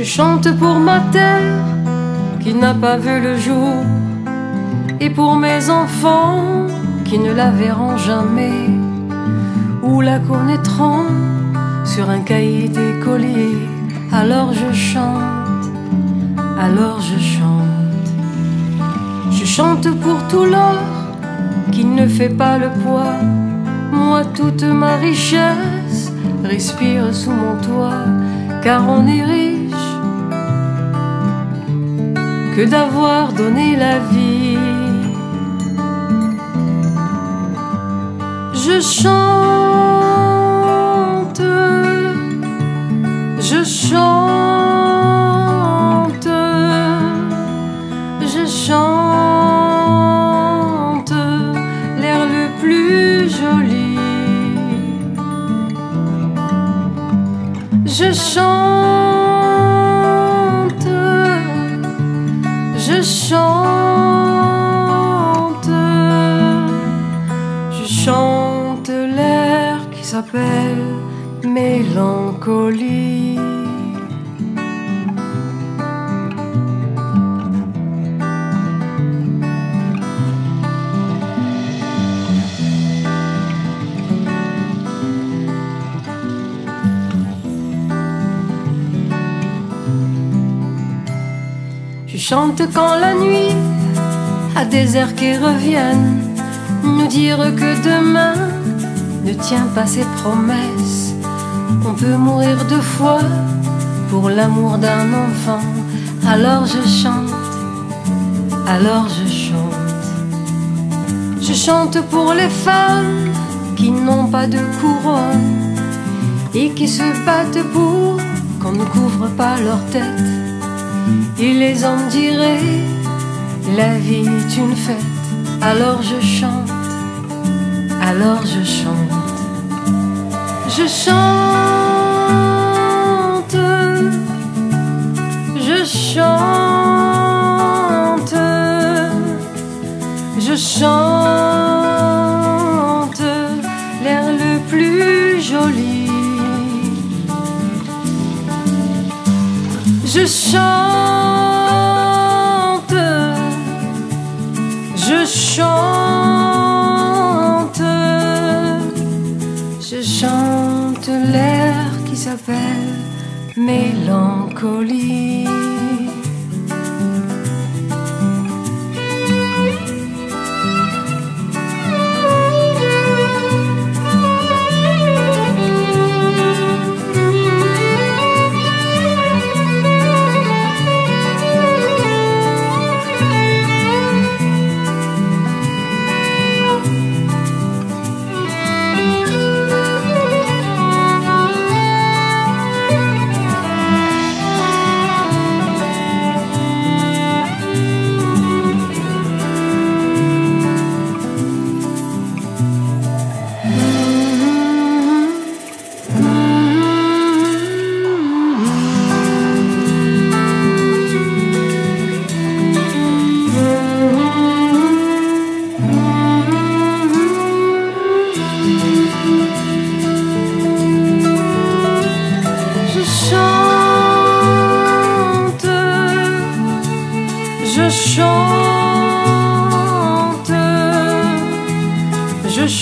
Je chante pour ma terre qui n'a pas vu le jour, et pour mes enfants qui ne la verront jamais, ou la connaîtront sur un cahier d'écolier. Alors je chante, alors je chante. Je chante pour tout l'or qui ne fait pas le poids. Moi toute ma richesse respire sous mon toit, car on est riche que d'avoir donné la vie. Je chante, je chante, je chante l'air le plus joli. Je chante, je chante, je chante l'air qui s'appelle mélancolie. Je chante quand la nuit a des airs qui reviennent nous dire que demain ne tient pas ses promesses. On peut mourir 2 fois pour l'amour d'un enfant. Alors je chante, alors je chante. Je chante pour les femmes qui n'ont pas de couronne et qui se battent pour qu'on ne couvre pas leur tête. Et les hommes diraient, la vie est une fête. Alors je chante, alors je chante. Je chante, je chante, je chante l'air le plus joli. Je chante, je chante, je chante l'air qui s'appelle mélancolie. Je chante, je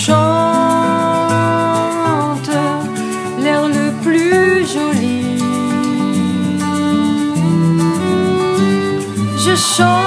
chante l'air le plus joli. Je chante.